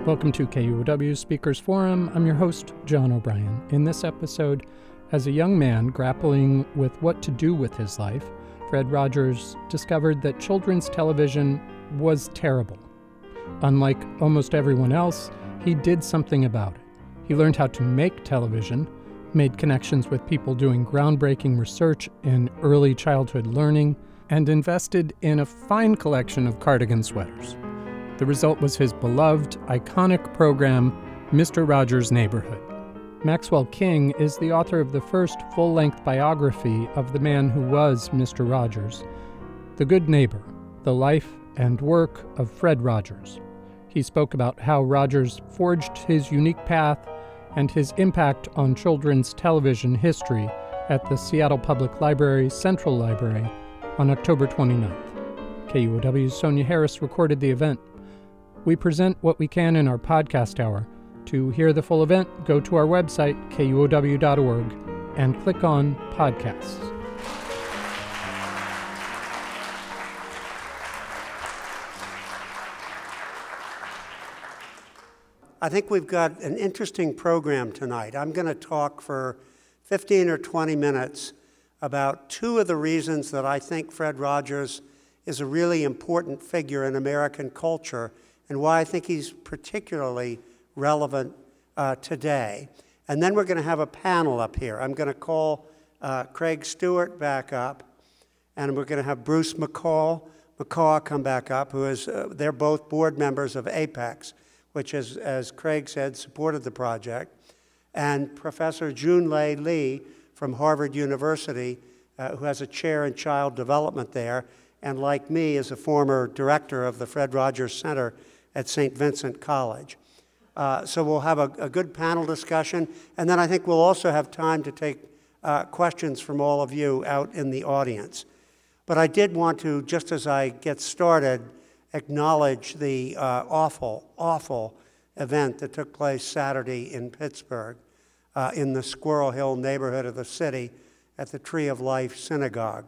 Welcome to KUOW Speakers Forum. I'm your host, John O'Brien. In this episode, as a young man grappling with what to do with his life, Fred Rogers discovered that children's television was terrible. Unlike almost everyone else, he did something about it. He learned how to make television, made connections with people doing groundbreaking research in early childhood learning, and invested in a fine collection of cardigan sweaters. The result was his beloved, iconic program, Mr. Rogers' Neighborhood. Maxwell King is the author of the first full-length biography of the man who was Mr. Rogers, The Good Neighbor, the life and work of Fred Rogers. He spoke about how Rogers forged his unique path and his impact on children's television history at the Seattle Public Library's Central Library on October 29th. KUOW's Sonia Harris recorded the event. We present what we can in our podcast hour. To hear the full event, go to our website, kuow.org, and click on Podcasts. I think we've got an interesting program tonight. I'm going to talk for 15 or 20 minutes about two of the reasons that I think Fred Rogers is a really important figure in American culture and why I think he's particularly relevant today. And then we're going to have a panel up here. I'm going to call Craig Stewart back up, and we're going to have Bruce McCaw come back up, who is, they're both board members of APEX, which is, as Craig said, supported the project, and Professor Junlei Lee from Harvard University, who has a chair in child development there, and like me is a former director of the Fred Rogers Center at St. Vincent College. So we'll have a good panel discussion, and then I think we'll also have time to take questions from all of you out in the audience. But I did want to, just as I get started, acknowledge the awful event that took place Saturday in Pittsburgh in the Squirrel Hill neighborhood of the city at the Tree of Life Synagogue.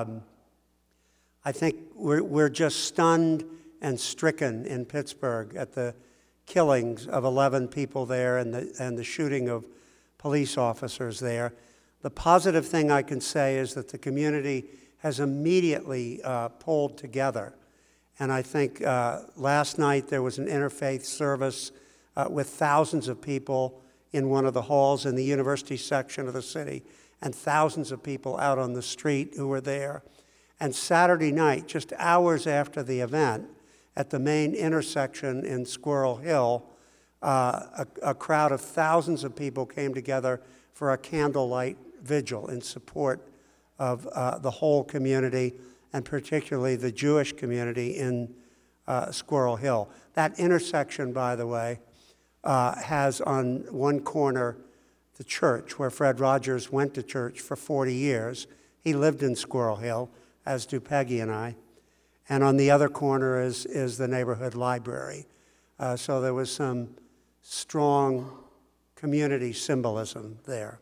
I think we're just stunned and stricken in Pittsburgh at the killings of 11 people there and the shooting of police officers there. The positive thing I can say is that the community has immediately pulled together. And I think last night there was an interfaith service with thousands of people in one of the halls in the university section of the city and thousands of people out on the street who were there. And Saturday night, just hours after the event, at the main intersection in Squirrel Hill, a crowd of thousands of people came together for a candlelight vigil in support of the whole community, and particularly the Jewish community in Squirrel Hill. That intersection, by the way, has on one corner the church where Fred Rogers went to church for 40 years. He lived in Squirrel Hill, as do Peggy and I. And on the other corner is the neighborhood library. So there was some strong community symbolism there.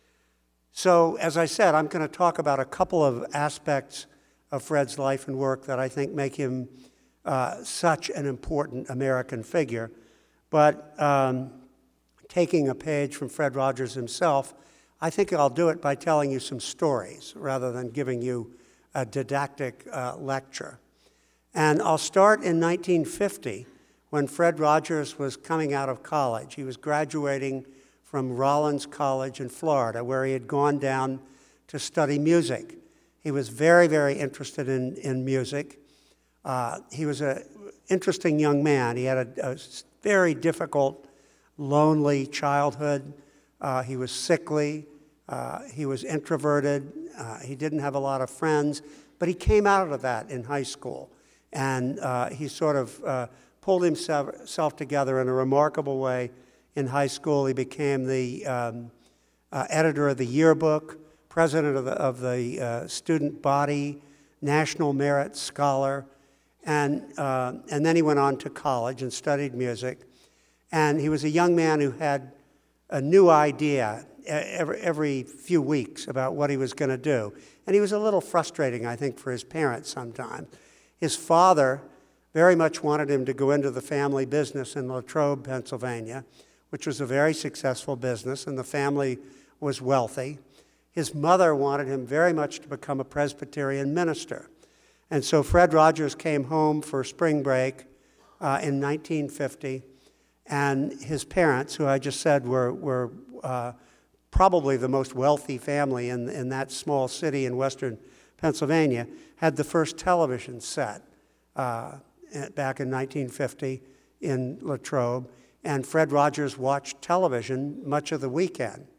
So as I said, I'm going to talk about a couple of aspects of Fred's life and work that I think make him such an important American figure. But taking a page from Fred Rogers himself, I think I'll do it by telling you some stories rather than giving you a didactic lecture. And I'll start in 1950 when Fred Rogers was coming out of college. He was graduating from Rollins College in Florida, where he had gone down to study music. He was very, very interested in music. He was an interesting young man. He had a very difficult, lonely childhood. He was sickly. He was introverted. He didn't have a lot of friends. But he came out of that in high school. And he sort of pulled himself together in a remarkable way in high school. He became the editor of the yearbook, president of the student body, National Merit Scholar, and then he went on to college and studied music. And he was a young man who had a new idea every few weeks about what he was going to do. And he was a little frustrating, I think, for his parents sometimes. His father very much wanted him to go into the family business in Latrobe, Pennsylvania, which was a very successful business, and the family was wealthy. His mother wanted him very much to become a Presbyterian minister. And so Fred Rogers came home for spring break in 1950, and his parents, who I just said were probably the most wealthy family in that small city in western Pennsylvania, had the first television set back in 1950 in Latrobe, and Fred Rogers watched television much of the weekend.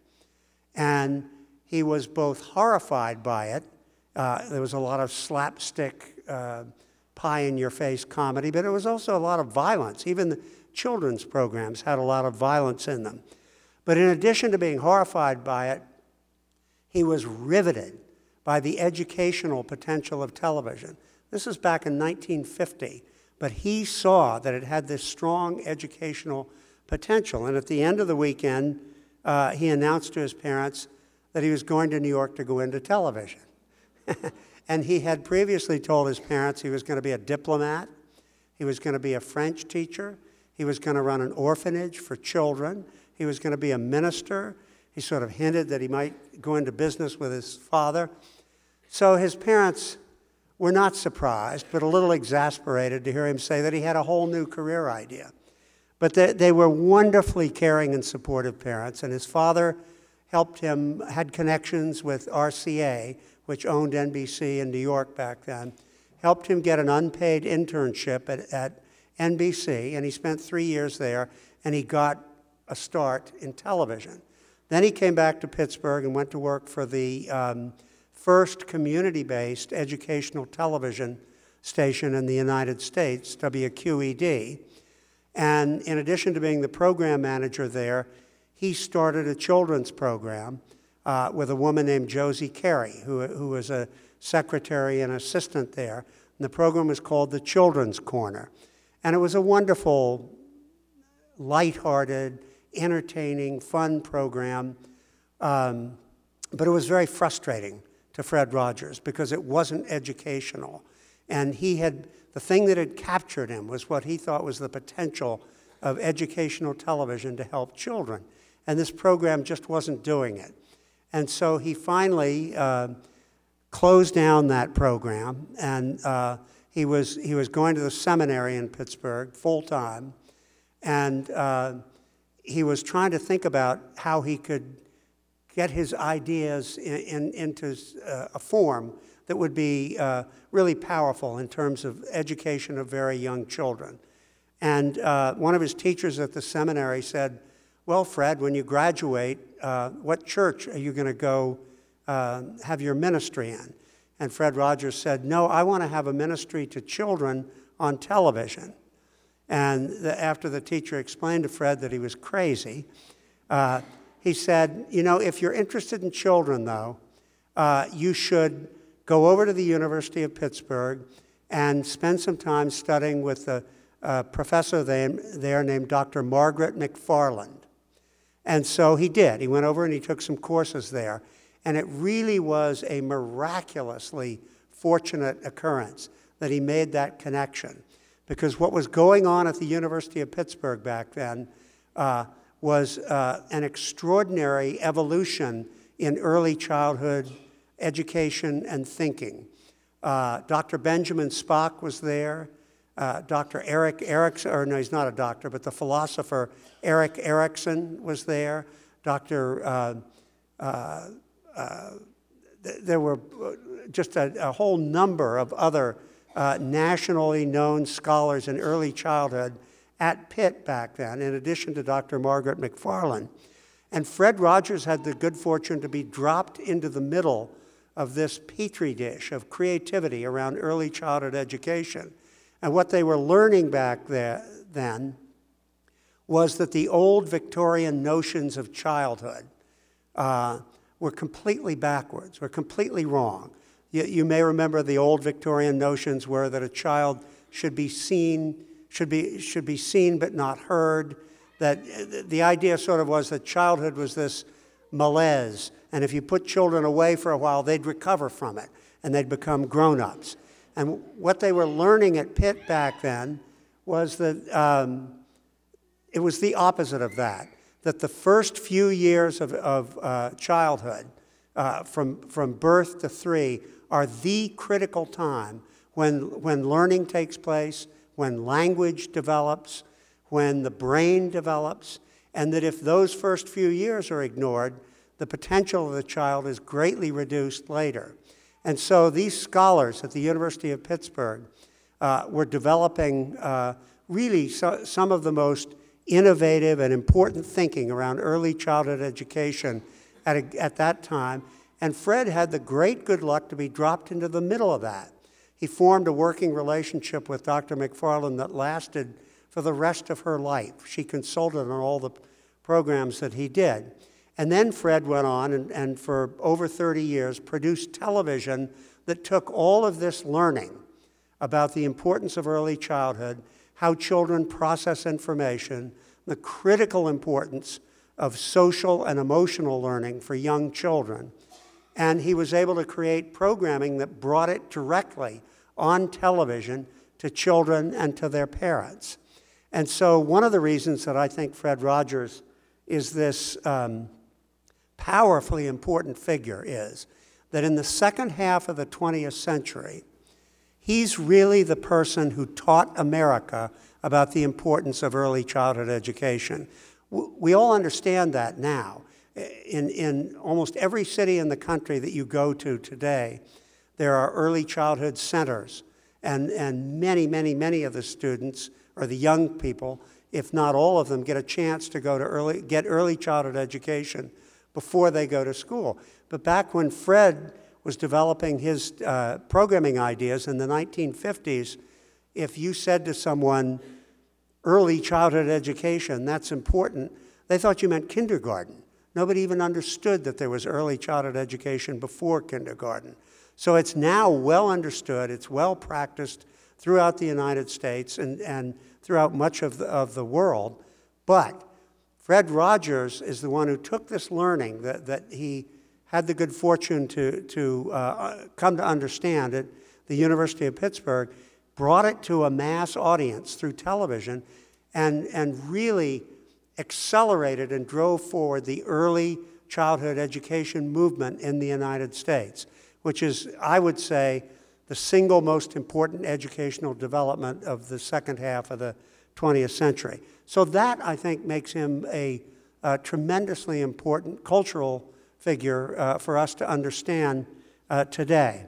And he was both horrified by it. There was a lot of slapstick, pie-in-your-face comedy, but it was also a lot of violence. Even the children's programs had a lot of violence in them. But in addition to being horrified by it, he was riveted by the educational potential of television. This is back in 1950, but he saw that it had this strong educational potential. And at the end of the weekend, he announced to his parents that he was going to New York to go into television. And he had previously told his parents he was going to be a diplomat, he was going to be a French teacher, he was going to run an orphanage for children, he was going to be a minister. He sort of hinted that he might go into business with his father. So his parents were not surprised, but a little exasperated to hear him say that he had a whole new career idea. But they were wonderfully caring and supportive parents, and his father helped him, had connections with RCA, which owned NBC in New York back then, helped him get an unpaid internship at NBC, and he spent 3 years there, and he got a start in television. Then he came back to Pittsburgh and went to work for the first community-based educational television station in the United States, WQED. And in addition to being the program manager there, he started a children's program with a woman named Josie Carey, who was a secretary and assistant there. And the program was called The Children's Corner. And it was a wonderful, lighthearted, entertaining, fun program. But it was very frustrating to Fred Rogers because it wasn't educational. And the thing that had captured him was what he thought was the potential of educational television to help children. And this program just wasn't doing it. And so he finally closed down that program, and he was going to the seminary in Pittsburgh full-time, and he was trying to think about how he could get his ideas into a form that would be really powerful in terms of education of very young children. And one of his teachers at the seminary said, "Well, Fred, when you graduate, what church are you going to go have your ministry in?" And Fred Rogers said, "No, I want to have a ministry to children on television." And after the teacher explained to Fred that he was crazy, he said, "You know, if you're interested in children, though, you should go over to the University of Pittsburgh and spend some time studying with a professor there named Dr. Margaret McFarland." And so he did. He went over and he took some courses there. And it really was a miraculously fortunate occurrence that he made that connection. Because what was going on at the University of Pittsburgh back then was an extraordinary evolution in early childhood education and thinking. Dr. Benjamin Spock was there. Dr. Erik Erikson, or no, he's not a doctor, but the philosopher Erik Erikson was there. There were just a whole number of other nationally known scholars in early childhood at Pitt back then, in addition to Dr. Margaret McFarland. And Fred Rogers had the good fortune to be dropped into the middle of this petri dish of creativity around early childhood education. And what they were learning back then was that the old Victorian notions of childhood were completely backwards, were completely wrong. You may remember the old Victorian notions were that a child should be seen but not heard. That the idea sort of was that childhood was this malaise, and if you put children away for a while, they'd recover from it, and they'd become grown-ups. And what they were learning at Pitt back then was that it was the opposite of that the first few years of childhood, from birth to 3, are the critical time when learning takes place, when language develops, when the brain develops, and that if those first few years are ignored, the potential of the child is greatly reduced later. And so these scholars at the University of Pittsburgh were developing really some of the most innovative and important thinking around early childhood education at that time. And Fred had the great good luck to be dropped into the middle of that. He formed a working relationship with Dr. McFarland that lasted for the rest of her life. She consulted on all the programs that he did. And then Fred went on and for over 30 years produced television that took all of this learning about the importance of early childhood, how children process information, the critical importance of social and emotional learning for young children. And he was able to create programming that brought it directly on television to children and to their parents. And so one of the reasons that I think Fred Rogers is this powerfully important figure is that in the second half of the 20th century, he's really the person who taught America about the importance of early childhood education. We all understand that now. In almost every city in the country that you go to today, there are early childhood centers, and many of the students, or the young people, if not all of them, get a chance to go to get early childhood education before they go to school. But back when Fred was developing his programming ideas in the 1950s, if you said to someone, early childhood education, that's important, they thought you meant kindergarten. Nobody even understood that there was early childhood education before kindergarten. So it's now well understood, it's well practiced throughout the United States and throughout much of the world. But Fred Rogers is the one who took this learning that he had the good fortune to come to understand at the University of Pittsburgh, brought it to a mass audience through television, and really accelerated and drove forward the early childhood education movement in the United States, which is, I would say, the single most important educational development of the second half of the 20th century. So that, I think, makes him a tremendously important cultural figure for us to understand today.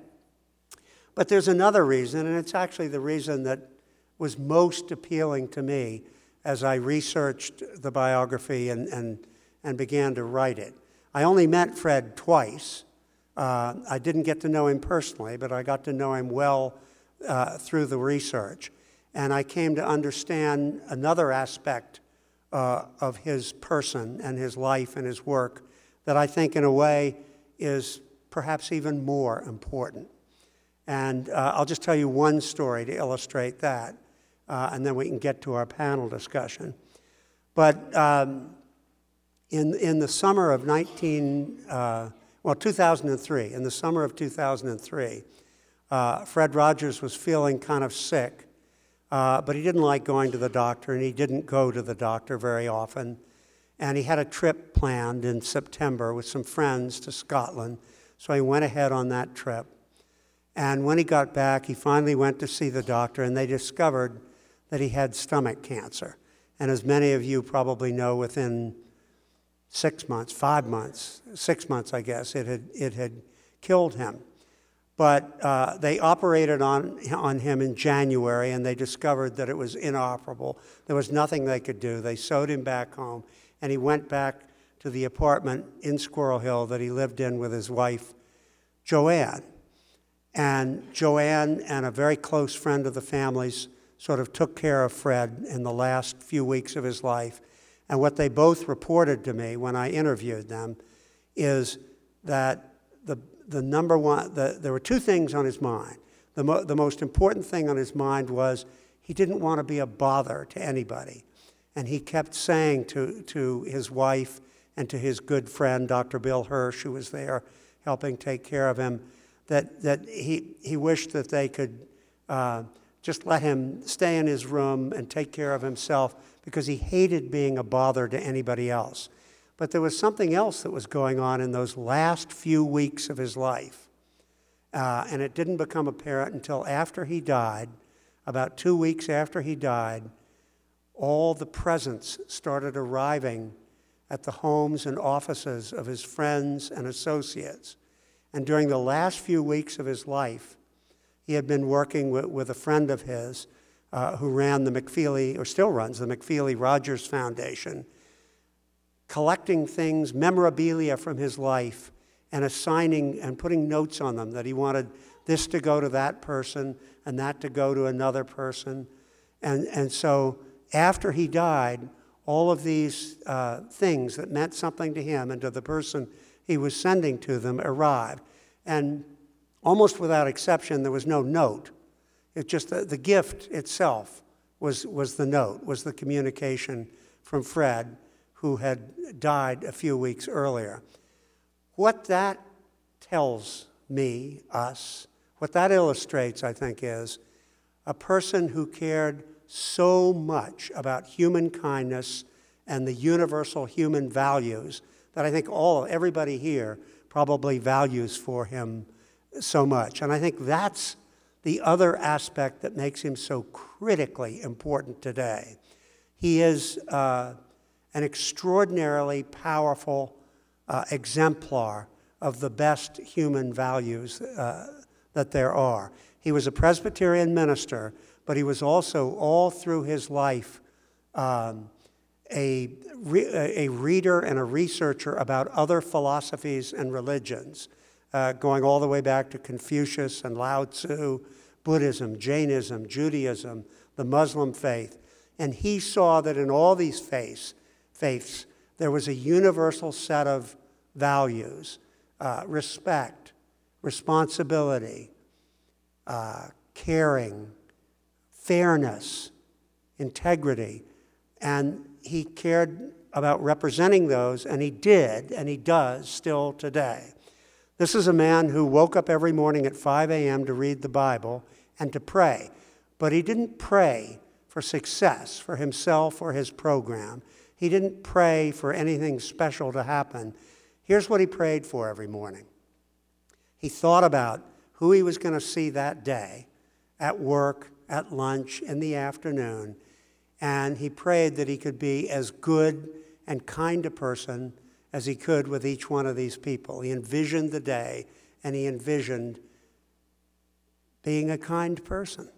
But there's another reason, and it's actually the reason that was most appealing to me as I researched the biography and began to write it. I only met Fred twice. I didn't get to know him personally, but I got to know him well through the research. And I came to understand another aspect of his person and his life and his work that I think in a way is perhaps even more important. And I'll just tell you one story to illustrate that, and then we can get to our panel discussion. But in the summer of 2003, in the summer of 2003, Fred Rogers was feeling kind of sick, but he didn't like going to the doctor, and he didn't go to the doctor very often. And he had a trip planned in September with some friends to Scotland, so he went ahead on that trip. And when he got back, he finally went to see the doctor, and they discovered that he had stomach cancer. And as many of you probably know, within 6 months, 5 months, 6 months, I guess, it had killed him. But they operated on him in January, and they discovered that it was inoperable. There was nothing they could do. They sewed him back home, and he went back to the apartment in Squirrel Hill that he lived in with his wife, Joanne. And Joanne and a very close friend of the family's sort of took care of Fred in the last few weeks of his life. And what they both reported to me when I interviewed them is that the number one, there were two things on his mind. The most important thing on his mind was he didn't want to be a bother to anybody. And he kept saying to his wife and to his good friend, Dr. Bill Hirsch, who was there helping take care of him, that he wished that they could just let him stay in his room and take care of himself because he hated being a bother to anybody else. But there was something else that was going on in those last few weeks of his life. And it didn't become apparent until after he died. About 2 weeks after he died, all the presents started arriving at the homes and offices of his friends and associates. And during the last few weeks of his life, he had been working with a friend of his who ran the McFeely, or still runs the McFeely Rogers Foundation, collecting things, memorabilia from his life, and assigning and putting notes on them that he wanted this to go to that person and that to go to another person. And so after he died, all of these things that meant something to him and to the person he was sending to them arrived. And almost without exception, there was no note. It just the gift itself was the note, was the communication from Fred, who had died a few weeks earlier. What that tells me, us, what that illustrates, I think, is a person who cared so much about human kindness and the universal human values that I think everybody here probably values for him so much. And I think that's the other aspect that makes him so critically important today. He is an extraordinarily powerful exemplar of the best human values that there are. He was a Presbyterian minister, but he was also, all through his life, a reader and a researcher about other philosophies and religions, going all the way back to Confucius and Lao Tzu, Buddhism, Jainism, Judaism, the Muslim faith. And he saw that in all these faiths, there was a universal set of values, respect, responsibility, caring, fairness, integrity. And he cared about representing those, and he did, and he does still today. This is a man who woke up every morning at 5 a.m. to read the Bible and to pray. But he didn't pray for success for himself or his program. He didn't pray for anything special to happen. Here's what he prayed for every morning. He thought about who he was going to see that day, at work, at lunch, in the afternoon, and he prayed that he could be as good and kind a person as he could with each one of these people. He envisioned the day, and he envisioned being a kind person.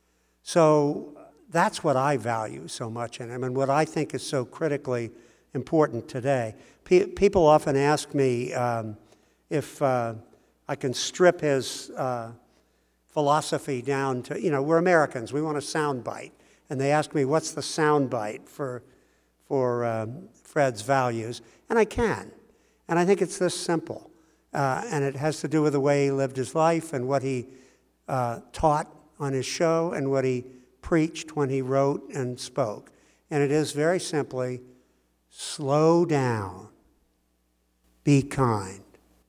So that's what I value so much in him and what I think is so critically important today. People often ask me if I can strip his philosophy down to, we're Americans, we want a sound bite. And they ask me, what's the sound bite for Fred's values? And I can. And I think it's this simple. And it has to do with the way he lived his life and what he taught on his show and what he preached when he wrote and spoke. And it is very simply, slow down, be kind.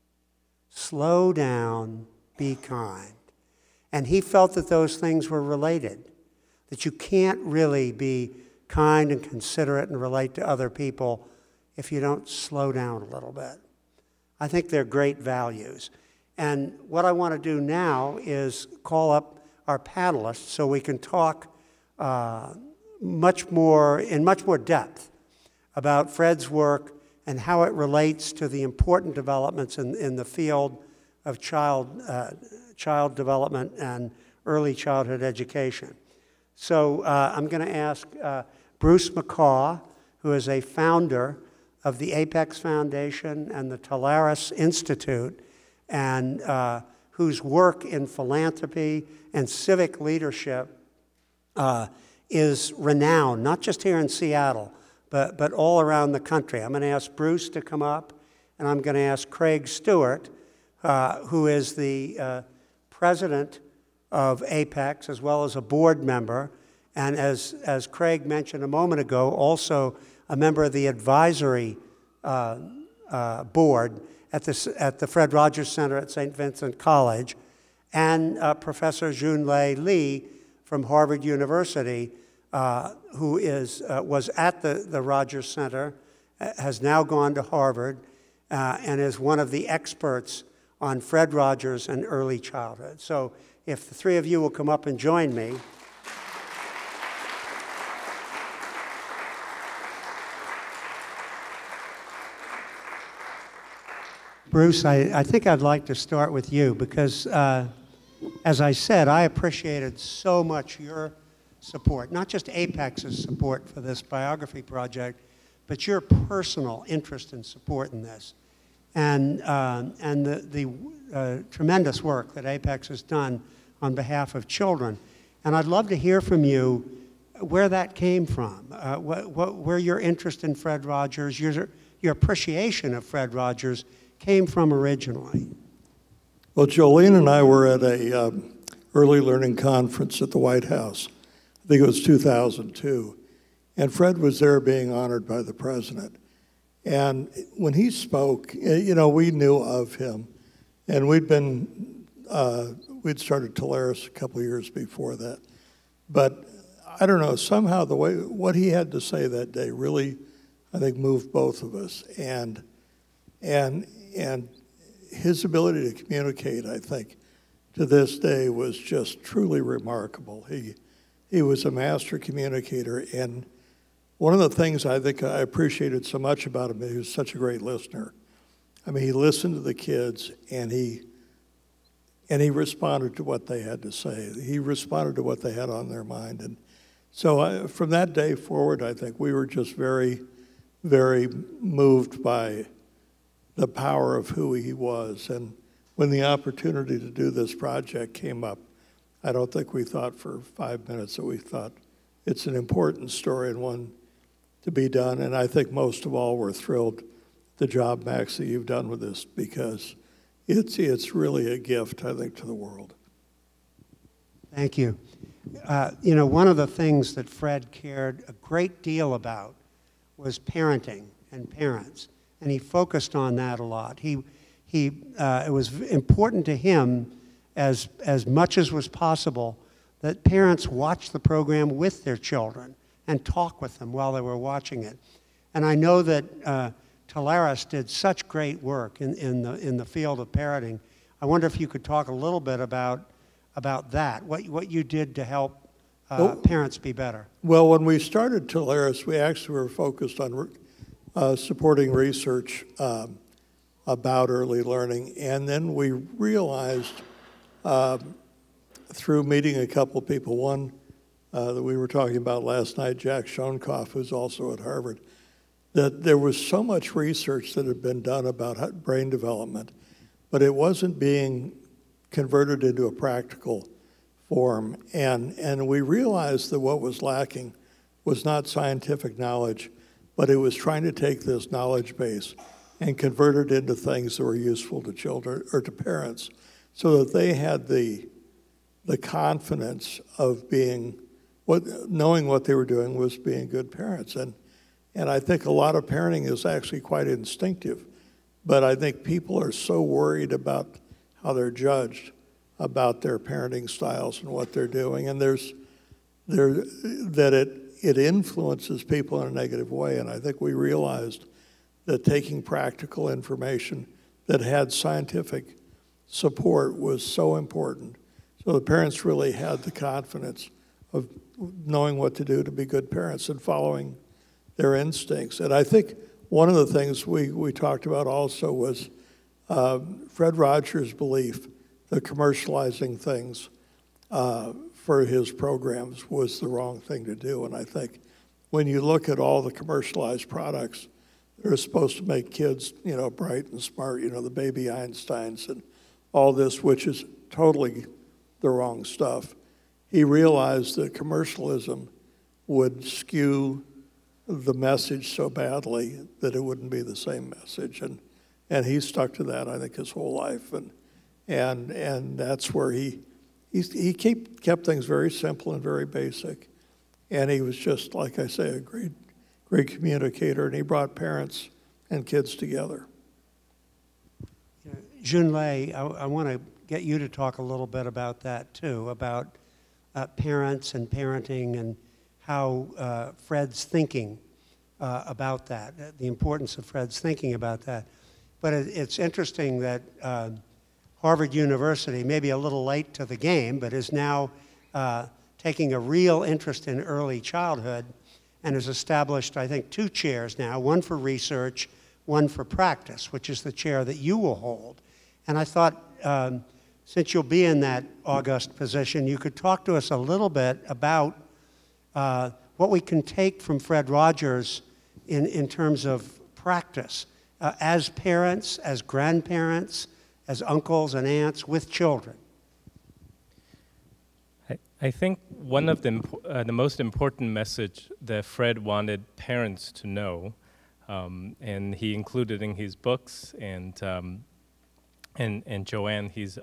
Slow down, be kind. And he felt that those things were related, that you can't really be kind and considerate and relate to other people if you don't slow down a little bit. I think they're great values. And what I want to do now is call up our panelists so we can talk in much more depth about Fred's work and how it relates to the important developments in the field of child development and early childhood education. So I'm going to ask Bruce McCaw, who is a founder of the Apex Foundation and the Talaris Institute, and whose work in philanthropy and civic leadership is renowned, not just here in Seattle, but all around the country. I'm going to ask Bruce to come up, and I'm going to ask Craig Stewart, who is the president of Apex, as well as a board member, and as Craig mentioned a moment ago, also a member of the advisory board at the Fred Rogers Center at St. Vincent College. and Professor Junlei Lee from Harvard University, who was at the Rogers Center, has now gone to Harvard, and is one of the experts on Fred Rogers and early childhood. So if the three of you will come up and join me. Bruce, I think I'd like to start with you because, as I said, I appreciated so much your support, not just APEX's support for this biography project, but your personal interest and support in this, and the tremendous work that APEX has done on behalf of children. And I'd love to hear from you where that came from, where your interest in Fred Rogers, your appreciation of Fred Rogers came from originally. Well, Jolene and I were at a early learning conference at the White House. I think it was 2002. And Fred was there being honored by the president. And when he spoke, you know, we knew of him. And we'd started Talaris a couple of years before that. But I don't know, somehow what he had to say that day really, I think, moved both of us. And his ability to communicate, I think, to this day was just truly remarkable. He was a master communicator, and one of the things I think I appreciated so much about him, he was such a great listener. I mean, he listened to the kids, and he responded to what they had to say. He responded to what they had on their mind. And so from that day forward, I think we were just very, very moved by the power of who he was. And when the opportunity to do this project came up, I don't think we thought for 5 minutes that we thought it's an important story and one to be done. And I think most of all, we're thrilled the job, Max, that you've done with this, because it's really a gift, I think, to the world. Thank you. You know, one of the things that Fred cared a great deal about was parenting and parents, and he focused on that a lot. It was important to him, as much as was possible, that parents watch the program with their children and talk with them while they were watching it. And I know that Talaris did such great work in the field of parenting. I wonder if you could talk a little bit about that, what you did to help parents be better. Well, when we started Talaris, we actually were focused on supporting research about early learning. And then we realized through meeting a couple of people, one that we were talking about last night, Jack Schoenkoff, who's also at Harvard, that there was so much research that had been done about brain development, but it wasn't being converted into a practical form. And we realized that what was lacking was not scientific knowledge, but it was trying to take this knowledge base and convert it into things that were useful to children or to parents, so that they had the confidence of knowing what they were doing was being good parents. And I think a lot of parenting is actually quite instinctive, but I think people are so worried about how they're judged about their parenting styles and what they're doing, and that it influences people in a negative way. And I think we realized that taking practical information that had scientific support was so important. So the parents really had the confidence of knowing what to do to be good parents and following their instincts. And I think one of the things we talked about also was Fred Rogers' belief that commercializing things for his programs was the wrong thing to do. And I think when you look at all the commercialized products that are supposed to make kids, you know, bright and smart, you know, the baby Einsteins and all this, which is totally the wrong stuff, he realized that commercialism would skew the message so badly that it wouldn't be the same message. And he stuck to that, I think, his whole life. And that's where he kept things very simple and very basic. And he was just, like I say, a great communicator, and he brought parents and kids together. Junlei, I want to get you to talk a little bit about that too, about parents and parenting and how Fred's thinking about that, the importance of Fred's thinking about that. But it's interesting that Harvard University, maybe a little late to the game, but is now taking a real interest in early childhood and has established, I think, 2 chairs now, one for research, one for practice, which is the chair that you will hold. And I thought, since you'll be in that august position, you could talk to us a little bit about what we can take from Fred Rogers in terms of practice as parents, as grandparents, as uncles and aunts with children. I think one of the most important message that Fred wanted parents to know, and he included in his books, and Joanne, his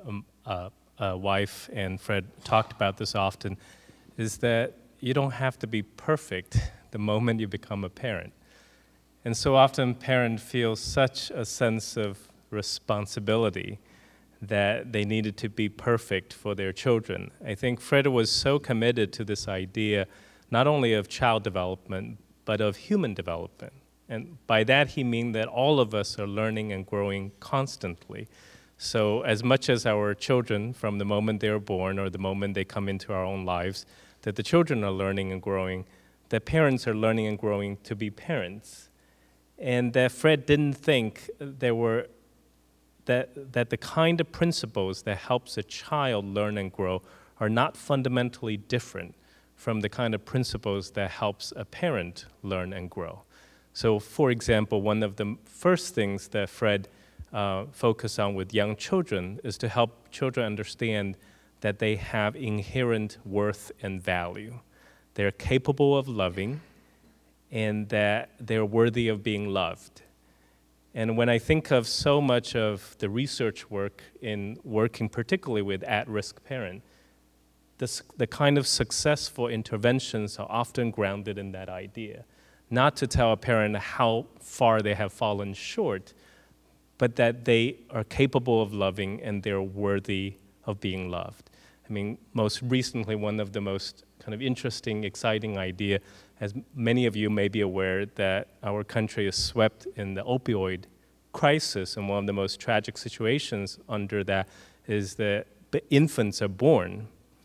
wife, and Fred talked about this often, is that you don't have to be perfect the moment you become a parent. And so often parents feel such a sense of responsibility that they needed to be perfect for their children. I think Fred was so committed to this idea, not only of child development, but of human development. And by that he means that all of us are learning and growing constantly. So as much as our children, from the moment they're born or the moment they come into our own lives, that the children are learning and growing, that parents are learning and growing to be parents. And that Fred didn't think there were that the kind of principles that helps a child learn and grow are not fundamentally different from the kind of principles that helps a parent learn and grow. So, for example, one of the first things that Fred focused on with young children is to help children understand that they have inherent worth and value. They're capable of loving, and that they're worthy of being loved. And when I think of so much of the research work in working particularly with at-risk parents, the kind of successful interventions are often grounded in that idea. Not to tell a parent how far they have fallen short, but that they are capable of loving and they're worthy of being loved. I mean, most recently, one of the most kind of interesting, exciting idea, as many of you may be aware, that our country is swept in the opioid crisis, and one of the most tragic situations under that is that infants are born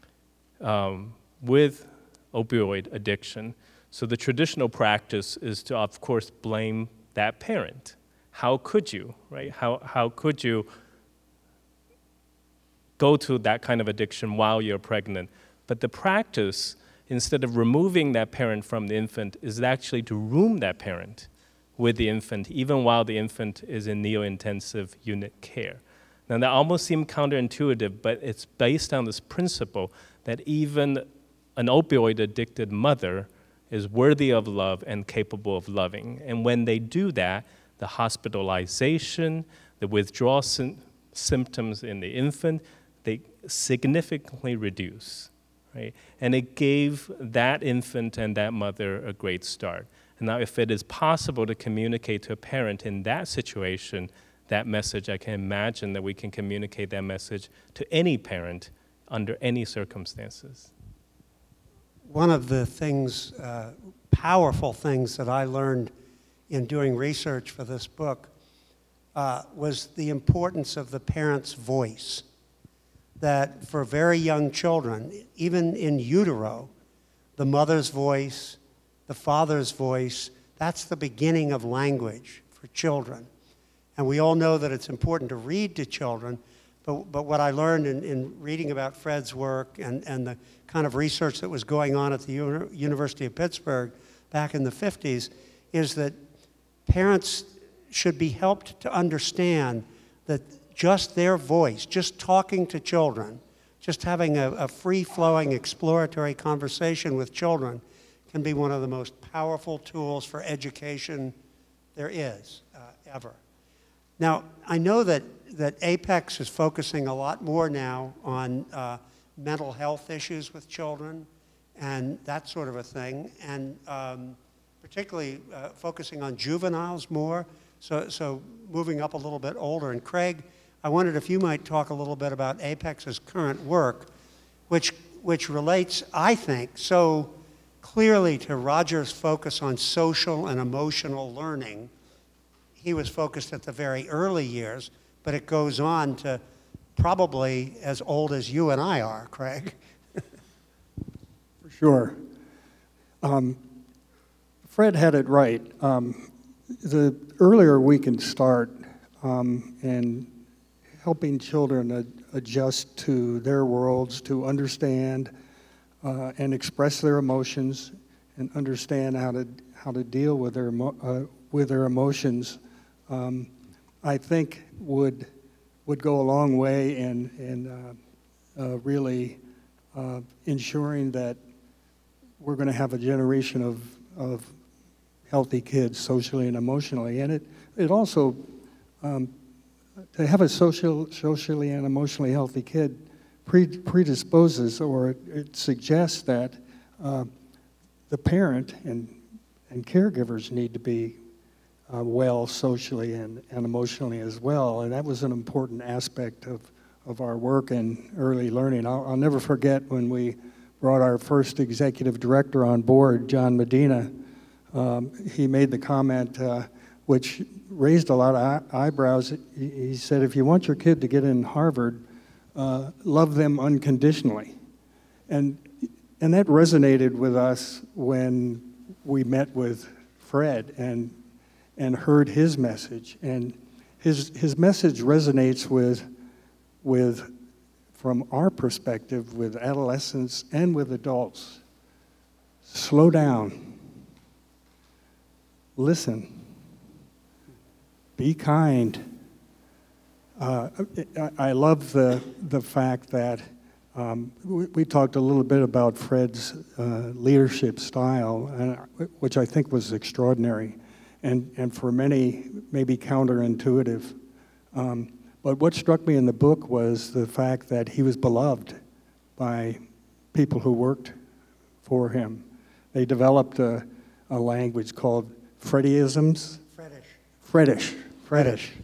with opioid addiction. So the traditional practice is to, of course, blame that parent. How could you, right? How could you go to that kind of addiction while you're pregnant? But the practice, instead of removing that parent from the infant, is actually to room that parent with the infant, even while the infant is in neo-intensive unit care. Now, that almost seems counterintuitive, but it's based on this principle that even an opioid-addicted mother is worthy of love and capable of loving. And when they do that, the hospitalization, the withdrawal symptoms in the infant, they significantly reduce. Right? And it gave that infant and that mother a great start. And now if it is possible to communicate to a parent in that situation, that message, I can imagine that we can communicate that message to any parent under any circumstances. One of the things, powerful things that I learned in doing research for this book was the importance of the parent's voice. That for very young children, even in utero, the mother's voice, the father's voice, that's the beginning of language for children. And we all know that it's important to read to children, but what I learned in reading about Fred's work and the kind of research that was going on at the University of Pittsburgh back in the 50s is that parents should be helped to understand that just their voice, just talking to children, just having a free-flowing, exploratory conversation with children can be one of the most powerful tools for education there is, ever. Now, I know that APEX is focusing a lot more now on mental health issues with children and that sort of a thing, and particularly focusing on juveniles more, so moving up a little bit older. And Craig, I wondered if you might talk a little bit about Apex's current work, which relates, I think, so clearly to Rogers' focus on social and emotional learning. He was focused at the very early years, but it goes on to probably as old as you and I are, Craig. For sure. Fred had it right. The earlier we can start in helping children adjust to their worlds, to understand and express their emotions, and understand how to deal with their emotions, I think would go a long way in really ensuring that we're going to have a generation of healthy kids socially and emotionally. And it also, to have a socially and emotionally healthy kid predisposes, or it suggests that the parent and caregivers need to be well socially and emotionally as well. And that was an important aspect of our work in early learning. I'll never forget when we brought our first executive director on board, John Medina. He made the comment, which raised a lot of eyebrows. He said, if you want your kid to get in Harvard, love them unconditionally. And that resonated with us when we met with Fred and heard his message. And his message resonates with, from our perspective, with adolescents and with adults. Slow down. Listen. Be kind. I love the fact that we talked a little bit about Fred's leadership style, which I think was extraordinary, and for many maybe counterintuitive. But what struck me in the book was the fact that he was beloved by people who worked for him. They developed a language called Freddyisms. Freddish.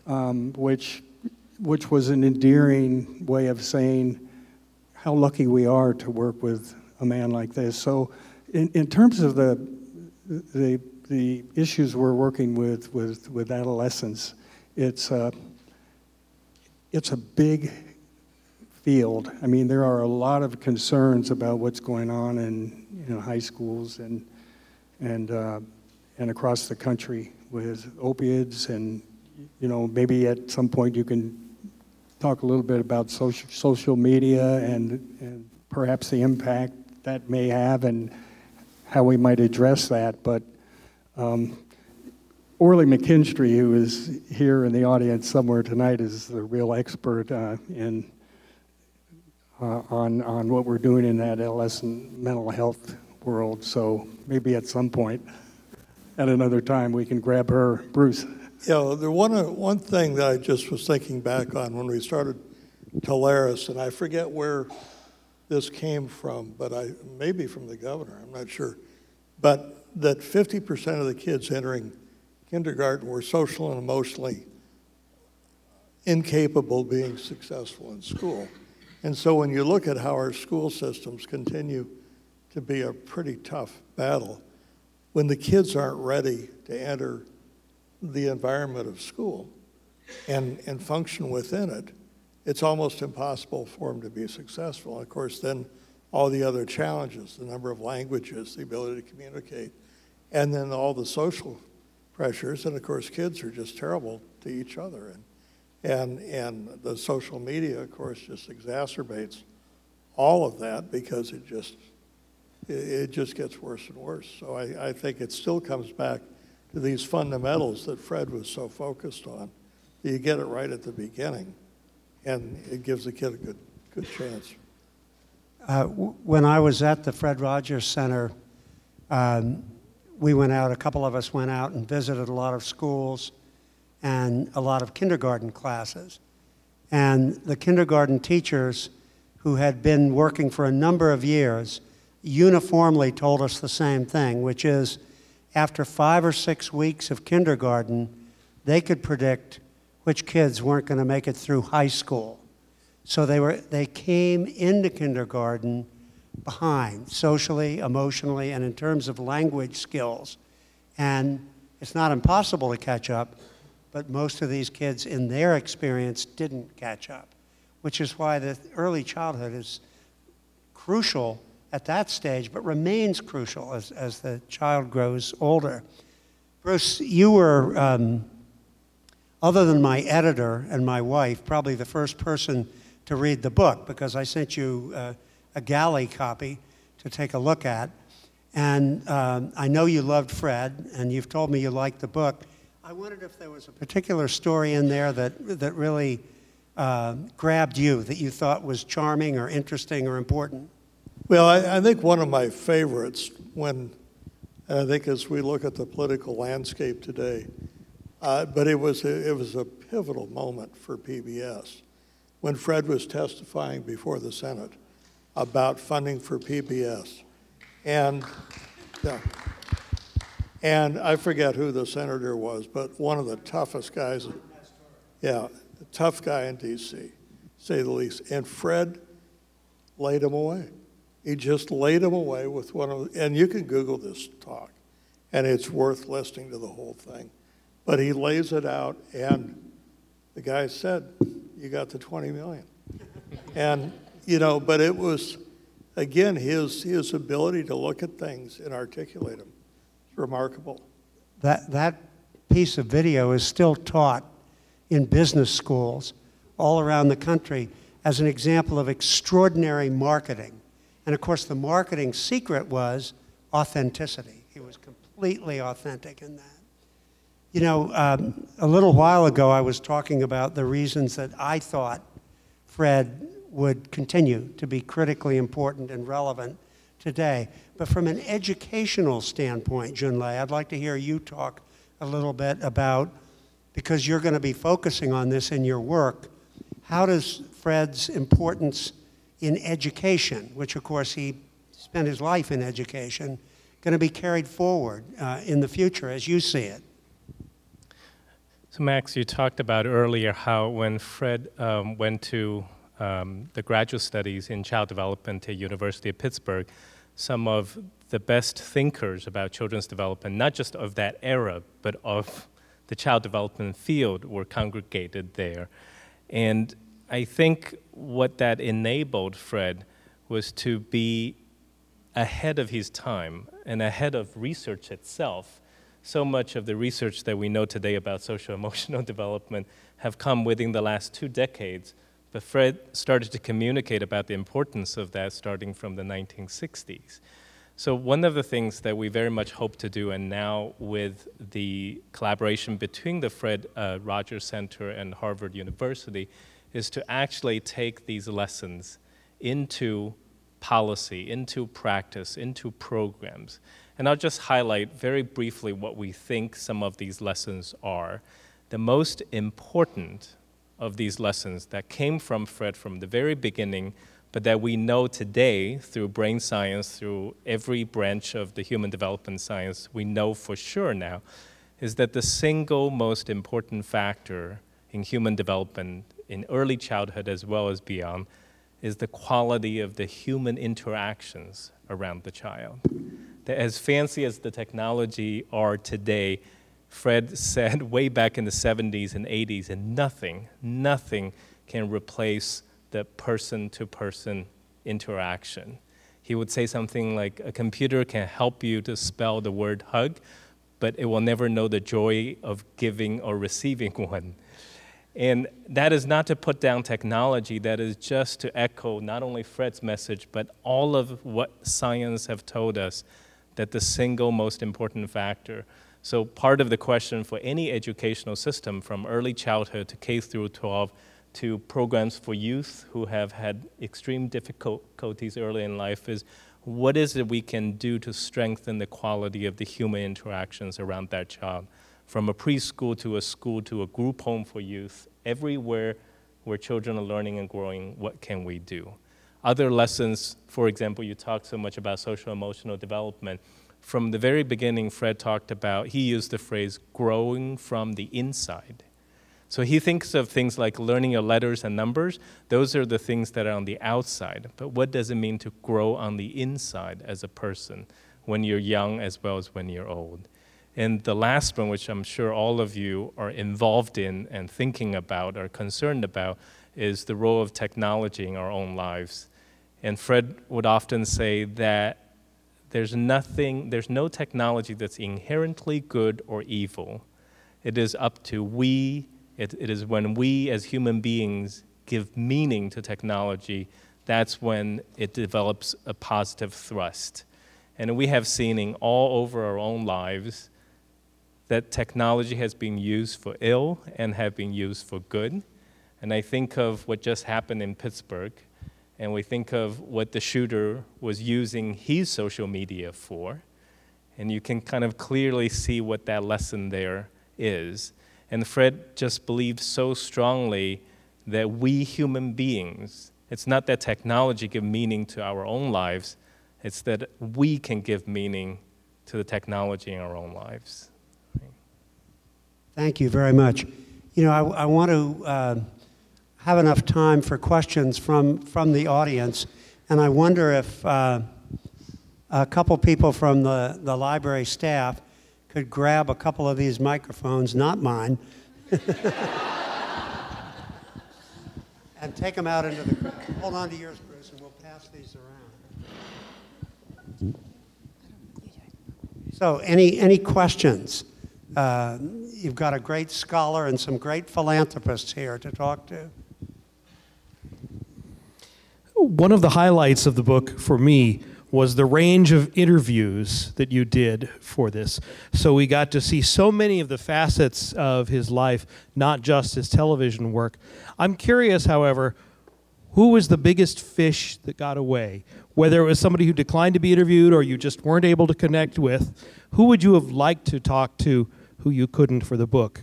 Which was an endearing way of saying how lucky we are to work with a man like this. So in terms of the issues we're working with adolescents, it's a big field. I mean, there are a lot of concerns about what's going on in high schools and across the country with opiates, and maybe at some point you can talk a little bit about social media and perhaps the impact that may have and how we might address that. But Orly McKinstry, who is here in the audience somewhere tonight, is the real expert on what we're doing in that adolescent mental health world. So maybe at some point, at another time, we can grab her. Bruce. Yeah, the one thing that I just was thinking back on when we started Teleris, and I forget where this came from, but maybe from the governor, I'm not sure, but that 50% of the kids entering kindergarten were social and emotionally incapable of being successful in school. And so when you look at how our school systems continue to be a pretty tough battle, when the kids aren't ready to enter the environment of school and function within it, it's almost impossible for them to be successful. And of course, then all the other challenges, the number of languages, the ability to communicate, and then all the social pressures. And of course, kids are just terrible to each other. And the social media, of course, just exacerbates all of that because it just gets worse and worse. So I think it still comes back to these fundamentals that Fred was so focused on. You get it right at the beginning, and it gives the kid a good chance. When I was at the Fred Rogers Center, we went out, a couple of us went out and visited a lot of schools and a lot of kindergarten classes. And the kindergarten teachers who had been working for a number of years uniformly told us the same thing, which is after 5 or 6 weeks of kindergarten, they could predict which kids weren't going to make it through high school. So they came into kindergarten behind, socially, emotionally, and in terms of language skills. And it's not impossible to catch up, but most of these kids, in their experience, didn't catch up, which is why the early childhood is crucial at that stage, but remains crucial as the child grows older. Bruce, you were, other than my editor and my wife, probably the first person to read the book, because I sent you a galley copy to take a look at. And I know you loved Fred, and you've told me you liked the book. I wondered if there was a particular story in there that really grabbed you, that you thought was charming or interesting or important. Well, I think one of my favorites, and I think as we look at the political landscape today, but it was a pivotal moment for PBS when Fred was testifying before the Senate about funding for PBS. And I forget who the senator was, but one of the toughest guys, a tough guy in D.C., say the least. And Fred laid him away. He just laid him away with and you can Google this talk, and it's worth listening to the whole thing. But he lays it out, and the guy said, "You got the $20 million." And, but it was, again, his ability to look at things and articulate them is remarkable. That piece of video is still taught in business schools all around the country as an example of extraordinary marketing. And of course, the marketing secret was authenticity. He was completely authentic in that. A little while ago, I was talking about the reasons that I thought Fred would continue to be critically important and relevant today. But from an educational standpoint, Junlei, I'd like to hear you talk a little bit about, because you're going to be focusing on this in your work, how does Fred's importance in education, which of course he spent his life in education, going to be carried forward in the future as you see it? So Max, you talked about earlier how when Fred went to the graduate studies in child development at University of Pittsburgh, some of the best thinkers about children's development, not just of that era, but of the child development field, were congregated there. And I think what that enabled Fred was to be ahead of his time and ahead of research itself. So much of the research that we know today about social-emotional development have come within the last 2 decades, but Fred started to communicate about the importance of that starting from the 1960s. So one of the things that we very much hope to do, and now with the collaboration between the Fred Rogers Center and Harvard University, is to actually take these lessons into policy, into practice, into programs. And I'll just highlight very briefly what we think some of these lessons are. The most important of these lessons that came from Fred from the very beginning, but that we know today through brain science, through every branch of the human development science, we know for sure now, is that the single most important factor in human development in early childhood as well as beyond is the quality of the human interactions around the child. That as fancy as the technology are today, Fred said way back in the 70s and 80s, and nothing can replace the person-to-person interaction. He would say something like, a computer can help you to spell the word hug, but it will never know the joy of giving or receiving one. And that is not to put down technology, that is just to echo not only Fred's message, but all of what science have told us, that the single most important factor. So part of the question for any educational system, from early childhood to K through 12, to programs for youth who have had extreme difficulties early in life, is what is it we can do to strengthen the quality of the human interactions around that child? From a preschool to a school to a group home for youth, everywhere where children are learning and growing, what can we do? Other lessons, for example, you talked so much about social-emotional development. From the very beginning, Fred talked about, he used the phrase, growing from the inside. So he thinks of things like learning your letters and numbers. Those are the things that are on the outside. But what does it mean to grow on the inside as a person when you're young as well as when you're old? And the last one, which I'm sure all of you are involved in and thinking about or concerned about, is the role of technology in our own lives. And Fred would often say that there's no technology that's inherently good or evil. It is up to it is when we as human beings give meaning to technology, that's when it develops a positive thrust. And we have seen in all over our own lives that technology has been used for ill and have been used for good. And I think of what just happened in Pittsburgh, and we think of what the shooter was using his social media for, and you can kind of clearly see what that lesson there is. And Fred just believes so strongly that we human beings, it's not that technology give meaning to our own lives, it's that we can give meaning to the technology in our own lives. Thank you very much. You know, I want to have enough time for questions from the audience, and I wonder if a couple people from the library staff could grab a couple of these microphones, not mine, and take them out into the crowd. Hold on to yours, Bruce, and we'll pass these around. So, any questions? You've got a great scholar and some great philanthropists here to talk to. One of the highlights of the book for me was the range of interviews that you did for this. So we got to see so many of the facets of his life, not just his television work. I'm curious, however, who was the biggest fish that got away? Whether it was somebody who declined to be interviewed or you just weren't able to connect with, who would you have liked to talk to who you couldn't for the book?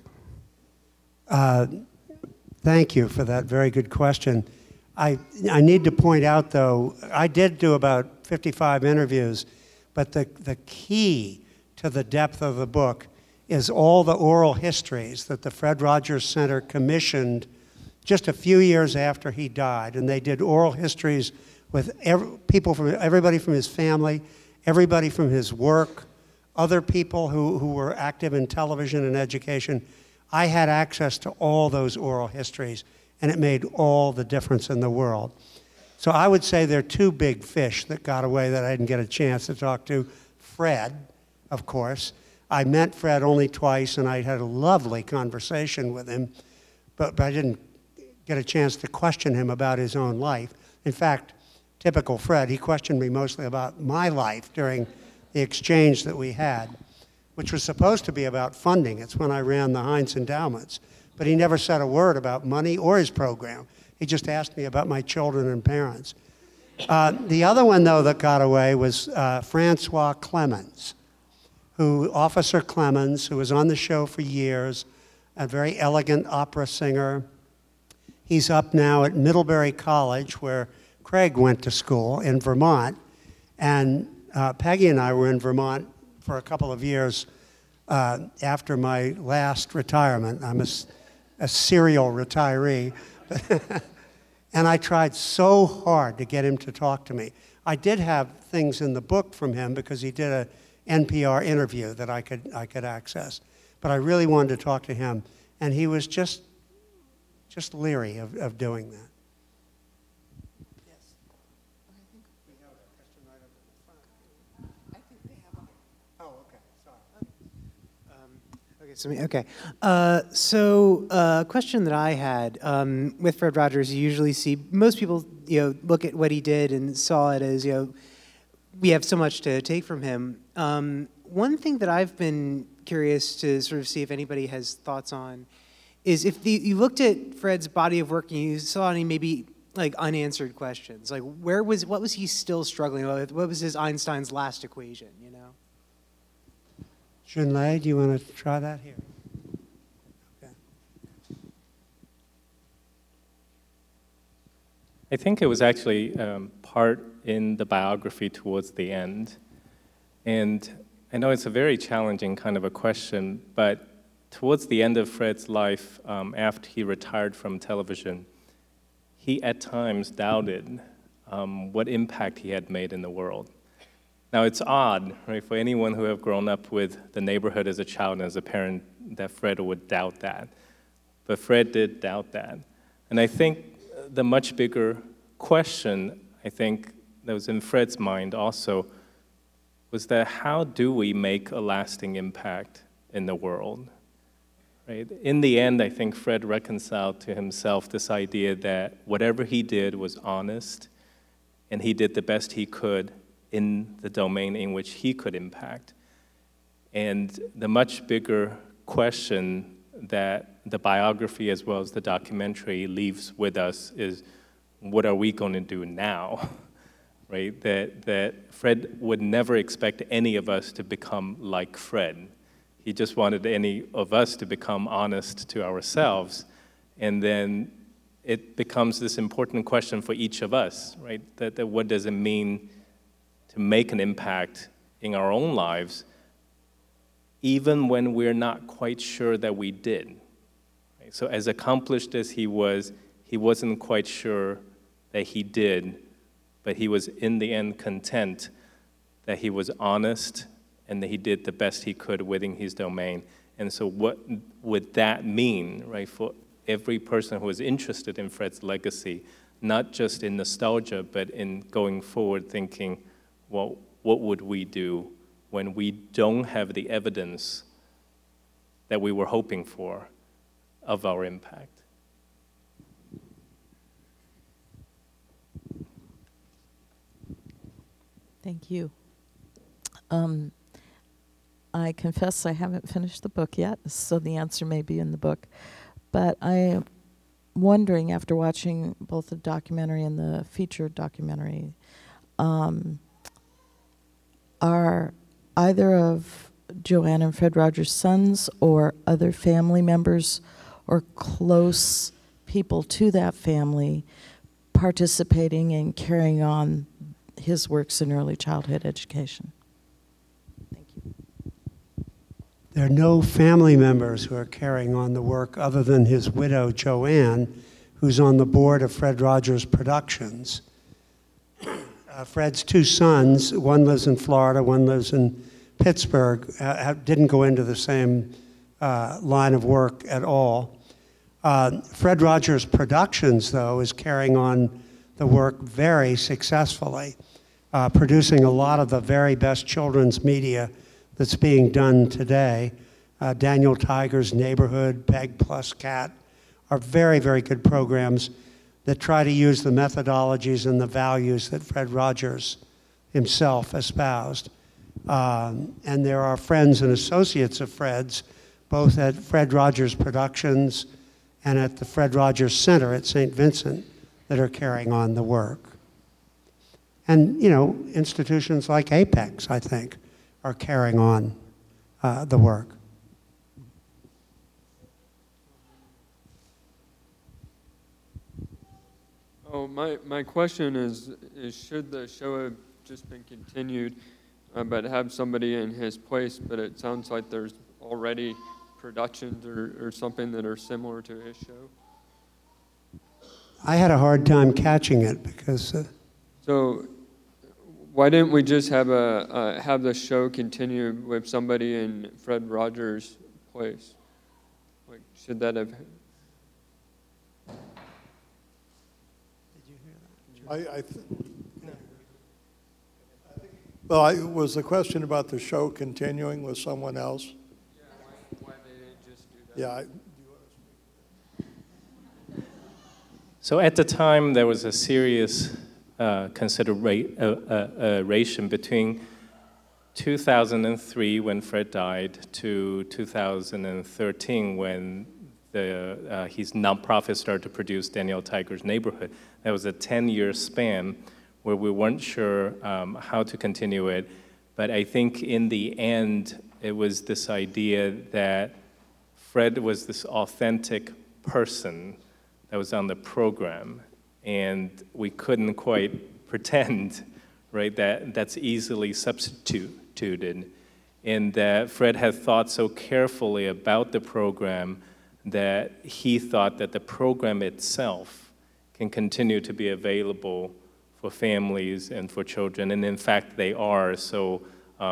Thank you for that very good question. I need to point out, though, I did do about 55 interviews, but the key to the depth of the book is all the oral histories that the Fred Rogers Center commissioned just a few years after he died. And they did oral histories with everybody from his family, everybody from his work, other people who were active in television and education. I had access to all those oral histories, and it made all the difference in the world. So I would say there are two big fish that got away that I didn't get a chance to talk to. Fred, of course. I met Fred only twice, and I had a lovely conversation with him, but I didn't get a chance to question him about his own life. In fact, typical Fred, he questioned me mostly about my life during the exchange that we had, which was supposed to be about funding. It's when I ran the Heinz Endowments. But he never said a word about money or his program. He just asked me about my children and parents. The other one, though, that got away was Francois Clemens, Officer Clemens, who was on the show for years, a very elegant opera singer. He's up now at Middlebury College, where Craig went to school in Vermont. And Peggy and I were in Vermont for a couple of years after my last retirement. I'm a serial retiree. And I tried so hard to get him to talk to me. I did have things in the book from him because he did an NPR interview that I could access. But I really wanted to talk to him. And he was just leery of doing that. Okay. So a question that I had with Fred Rogers, you usually see most people, look at what he did and saw it as, we have so much to take from him. One thing that I've been curious to sort of see if anybody has thoughts on is if you looked at Fred's body of work and you saw any maybe like unanswered questions, like what was he still struggling with? What was his Einstein's last equation? Junlei, do you want to try that here? Okay. I think it was actually part in the biography towards the end. And I know it's a very challenging kind of a question, but towards the end of Fred's life, after he retired from television, he at times doubted what impact he had made in the world. Now, it's odd, right, for anyone who have grown up with the neighborhood as a child and as a parent, that Fred would doubt that. But Fred did doubt that. And I think the much bigger question, I think, that was in Fred's mind also, was that how do we make a lasting impact in the world? Right? In the end, I think Fred reconciled to himself this idea that whatever he did was honest, and he did the best he could in the domain in which he could impact. And the much bigger question that the biography as well as the documentary leaves with us is, what are we going to do now? Right? That Fred would never expect any of us to become like Fred. He just wanted any of us to become honest to ourselves. And then it becomes this important question for each of us, right? That what does it mean to make an impact in our own lives, even when we're not quite sure that we did. Right? So as accomplished as he wasn't quite sure that he did, but he was in the end content that he was honest and that he did the best he could within his domain. And so what would that mean, right, for every person who is interested in Fred's legacy, not just in nostalgia, but in going forward thinking, well, what would we do when we don't have the evidence that we were hoping for of our impact? Thank you. I confess I haven't finished the book yet, so the answer may be in the book. But I am wondering, after watching both the documentary and the featured documentary, are either of Joanne and Fred Rogers' sons or other family members or close people to that family participating in carrying on his works in early childhood education? Thank you. There are no family members who are carrying on the work other than his widow, Joanne, who's on the board of Fred Rogers Productions. Fred's two sons, one lives in Florida, one lives in Pittsburgh, didn't go into the same line of work at all. Fred Rogers Productions, though, is carrying on the work very successfully, producing a lot of the very best children's media that's being done today. Daniel Tiger's Neighborhood, Peg Plus Cat are very, very good programs that try to use the methodologies and the values that Fred Rogers himself espoused. And there are friends and associates of Fred's, both at Fred Rogers Productions and at the Fred Rogers Center at St. Vincent, that are carrying on the work. And, you know, institutions like Apex, I think, are carrying on the work. Oh, my question is should the show have just been continued, but have somebody in his place? But it sounds like there's already productions or something that are similar to his show. I had a hard time catching it because... So why didn't we just have the show continue with somebody in Fred Rogers' place? Like, should that have... Was the question about the show continuing with someone else? Yeah, why they didn't just do that? Yeah. So at the time, there was a serious consideration between 2003, when Fred died, to 2013, when his nonprofit started to produce Daniel Tiger's Neighborhood. That was a 10-year span where we weren't sure how to continue it. But I think in the end, it was this idea that Fred was this authentic person that was on the program, and we couldn't quite pretend, right, that that's easily substituted. in that Fred had thought so carefully about the program that he thought that the program itself can continue to be available for families and for children, and in fact they are. So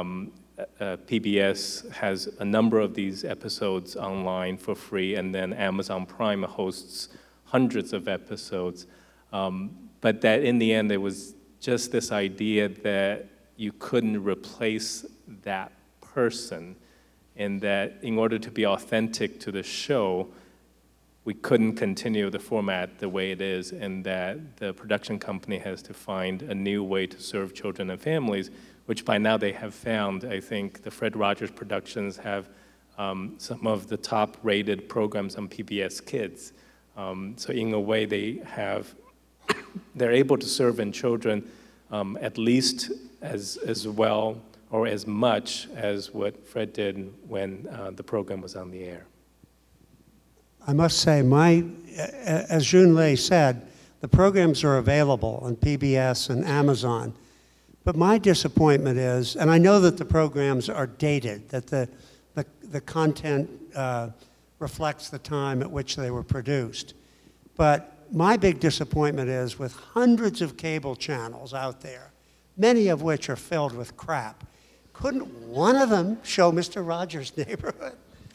PBS has a number of these episodes online for free, and then Amazon Prime hosts hundreds of episodes. But that in the end, there was just this idea that you couldn't replace that person, and that in order to be authentic to the show, we couldn't continue the format the way it is, and that the production company has to find a new way to serve children and families, which by now they have found. I think the Fred Rogers Productions have some of the top-rated programs on PBS Kids. So in a way, they're able to serve in children at least as well or as much as what Fred did when the program was on the air. I must say, as Junlei said, the programs are available on PBS and Amazon. But my disappointment is, and I know that the programs are dated, that the content reflects the time at which they were produced. But my big disappointment is with hundreds of cable channels out there, many of which are filled with crap, couldn't one of them show Mr. Rogers' Neighborhood?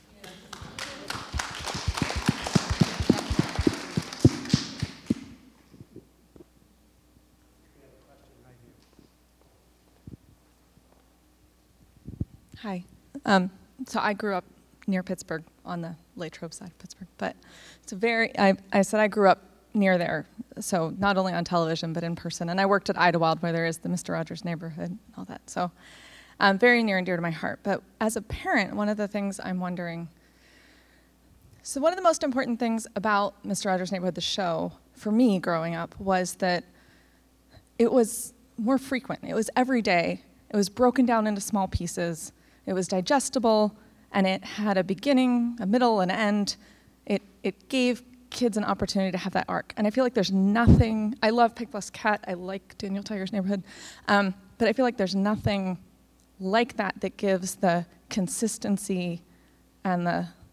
Hi. So I grew up near Pittsburgh, on the Latrobe side of Pittsburgh. But it's I said I grew up near there, so not only on television, but in person. And I worked at Idlewild, where there is the Mr. Rogers Neighborhood and all that. So very near and dear to my heart. But as a parent, one of the things I'm wondering, so one of the most important things about Mr. Rogers Neighborhood, the show, for me growing up, was that it was more frequent. It was every day. It was broken down into small pieces. It was digestible, and it had a beginning, a middle, an end. It gave kids an opportunity to have that arc. And I feel like there's nothing, I love Pig Plus Cat, I like Daniel Tiger's Neighborhood, but I feel like there's nothing like that that gives the consistency and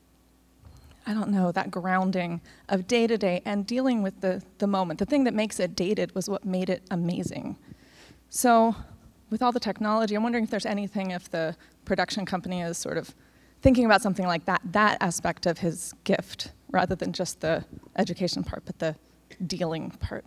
that grounding of day-to-day and dealing with the moment. The thing that makes it dated was what made it amazing. So with all the technology, I'm wondering if there's anything, if the production company is sort of thinking about something like that aspect of his gift, rather than just the education part, but the dealing part.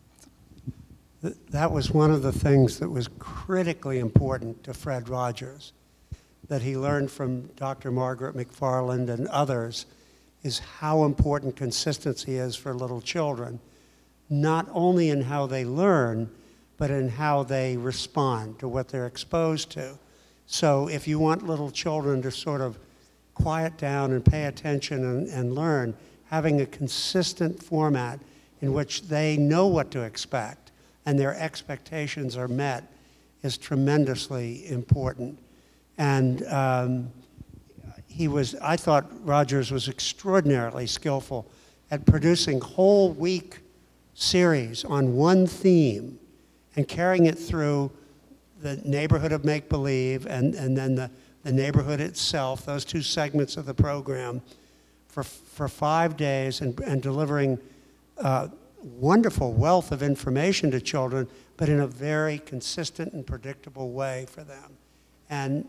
That was one of the things that was critically important to Fred Rogers, that he learned from Dr. Margaret McFarland and others, is how important consistency is for little children, not only in how they learn, but in how they respond to what they're exposed to. So if you want little children to sort of quiet down and pay attention and learn, having a consistent format in which they know what to expect and their expectations are met is tremendously important. And I thought Rogers was extraordinarily skillful at producing whole week series on one theme and carrying it through the neighborhood of make-believe and then the neighborhood itself, those two segments of the program, for 5 days and delivering wonderful wealth of information to children, but in a very consistent and predictable way for them. And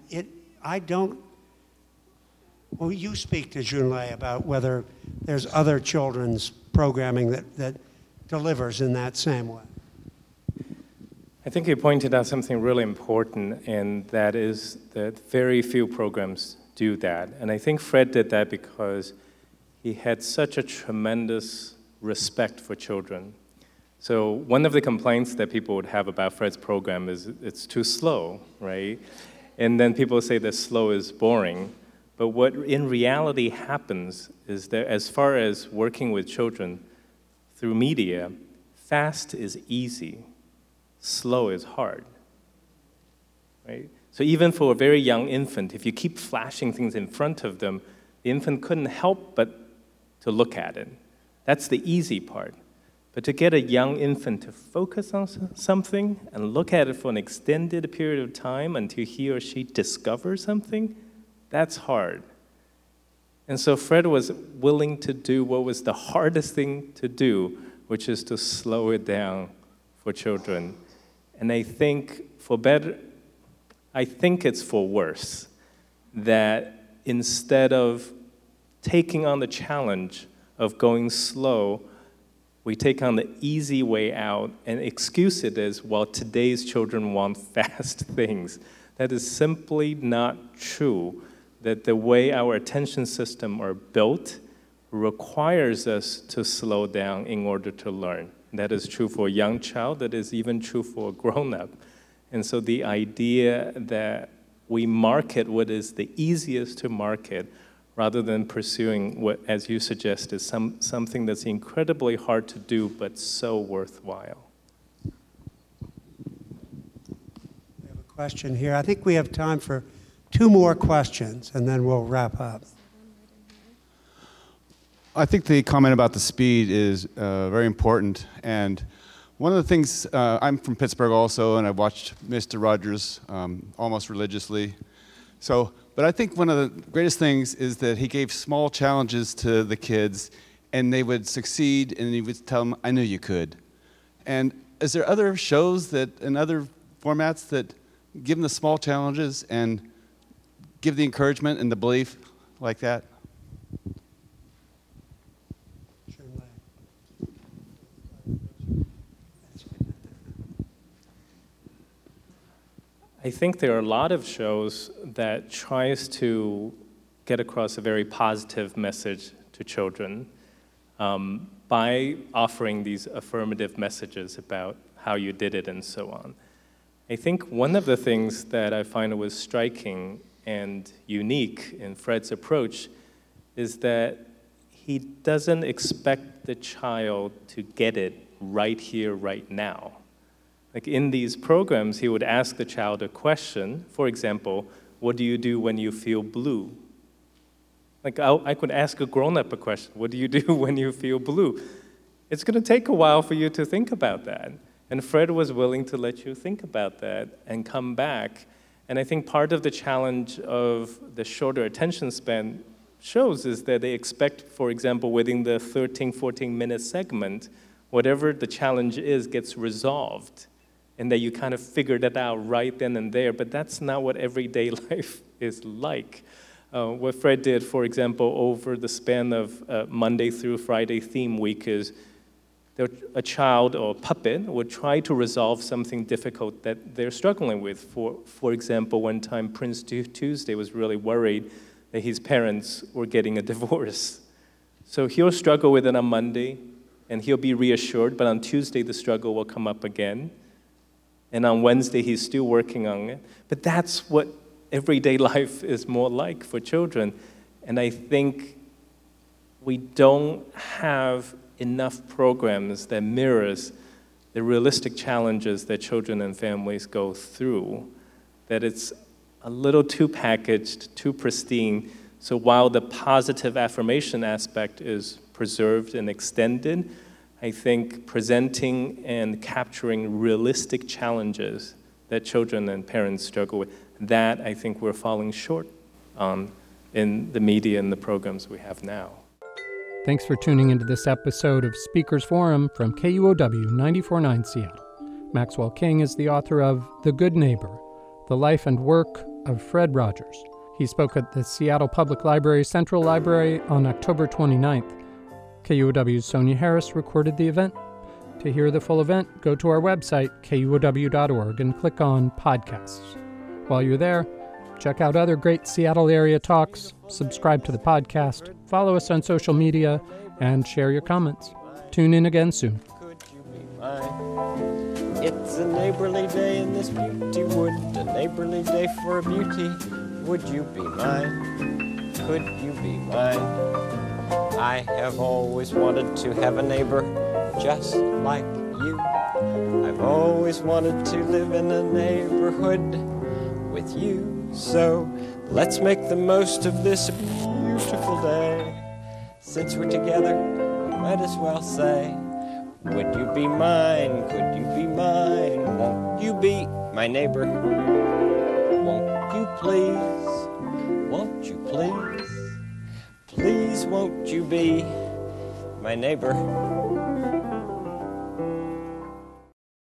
you speak to Junlei about whether there's other children's programming that delivers in that same way. I think you pointed out something really important, and that is that very few programs do that. And I think Fred did that because he had such a tremendous respect for children. So one of the complaints that people would have about Fred's program is it's too slow, right? And then people say that slow is boring. But what in reality happens is that as far as working with children through media, fast is easy. Slow is hard, right? So even for a very young infant, if you keep flashing things in front of them, the infant couldn't help but to look at it. That's the easy part. But to get a young infant to focus on something and look at it for an extended period of time until he or she discovers something, that's hard. And so Fred was willing to do what was the hardest thing to do, which is to slow it down for children. And I think it's for worse, that instead of taking on the challenge of going slow, we take on the easy way out and excuse it as, well, today's children want fast things. That is simply not true, that the way our attention system are built requires us to slow down in order to learn. That is true for a young child, that is even true for a grown-up. And so the idea that we market what is the easiest to market rather than pursuing what, as you suggest, is something that's incredibly hard to do but so worthwhile. We have a question here. I think we have time for 2 more questions, and then we'll wrap up. I think the comment about the speed is very important. And one of the things, I'm from Pittsburgh also, and I've watched Mr. Rogers almost religiously. But I think one of the greatest things is that he gave small challenges to the kids, and they would succeed, and he would tell them, I knew you could. And is there other shows that, and other formats that give them the small challenges and give the encouragement and the belief like that? I think there are a lot of shows that tries to get across a very positive message to children by offering these affirmative messages about how you did it and so on. I think one of the things that I find was striking and unique in Fred's approach is that he doesn't expect the child to get it right here, right now. Like in these programs, he would ask the child a question. For example, what do you do when you feel blue? Like I could ask a grown-up a question. What do you do when you feel blue? It's going to take a while for you to think about that. And Fred was willing to let you think about that and come back. And I think part of the challenge of the shorter attention span shows is that they expect, for example, within the 13, 14-minute segment, whatever the challenge is gets resolved, and that you kind of figured it out right then and there, but that's not what everyday life is like. What Fred did, for example, over the span of Monday through Friday theme week is a child or a puppet would try to resolve something difficult that they're struggling with. For example, one time Prince Tuesday was really worried that his parents were getting a divorce. So he'll struggle with it on Monday, and he'll be reassured, but on Tuesday the struggle will come up again. And on Wednesday, he's still working on it. But that's what everyday life is more like for children. And I think we don't have enough programs that mirrors the realistic challenges that children and families go through, that it's a little too packaged, too pristine. So while the positive affirmation aspect is preserved and extended, I think presenting and capturing realistic challenges that children and parents struggle with, that I think we're falling short on in the media and the programs we have now. Thanks for tuning into this episode of Speakers Forum from KUOW 94.9 Seattle. Maxwell King is the author of The Good Neighbor, The Life and Work of Fred Rogers. He spoke at the Seattle Public Library Central Library on October 29th. KUOW's Sonia Harris recorded the event. To hear the full event, go to our website, kuow.org, and click on Podcasts. While you're there, check out other great Seattle area talks, subscribe to the podcast, follow us on social media, and share your comments. Tune in again soon. Could you be mine? It's a neighborly day in this beauty wood, a neighborly day for a beauty. Would you be mine? Could you be mine? I have always wanted to have a neighbor just like you. I've always wanted to live in a neighborhood with you. So let's make the most of this beautiful day. Since we're together, we might as well say Would you be mine? Could you be mine? Won't you be my neighbor? Won't you please? Won't you please? Please won't you be my neighbor?